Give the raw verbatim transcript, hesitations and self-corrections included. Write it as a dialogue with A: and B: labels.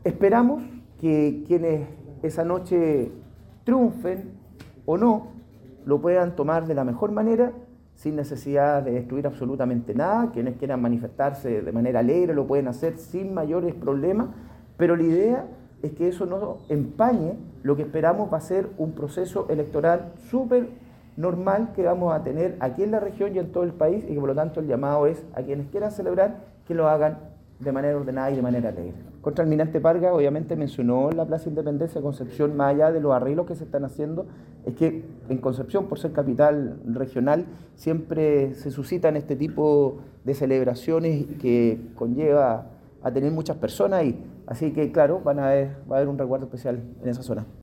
A: Esperamos que quienes esa noche triunfen o no, lo puedan tomar de la mejor manera, sin necesidad de destruir absolutamente nada. Quienes quieran manifestarse de manera alegre lo pueden hacer sin mayores problemas, pero la idea es que eso no empañe lo que esperamos va a ser un proceso electoral súper normal que vamos a tener aquí en la región y en todo el país, y que por lo tanto el llamado es a quienes quieran celebrar que lo hagan de manera ordenada y de manera alegre. Contralmirante Parga obviamente mencionó la Plaza Independencia de Concepción, más allá de los arreglos que se están haciendo, es que en Concepción, por ser capital regional, siempre se suscitan este tipo de celebraciones que conlleva a tener muchas personas ahí. Así que claro, van a haber, va a haber un resguardo especial en esa zona.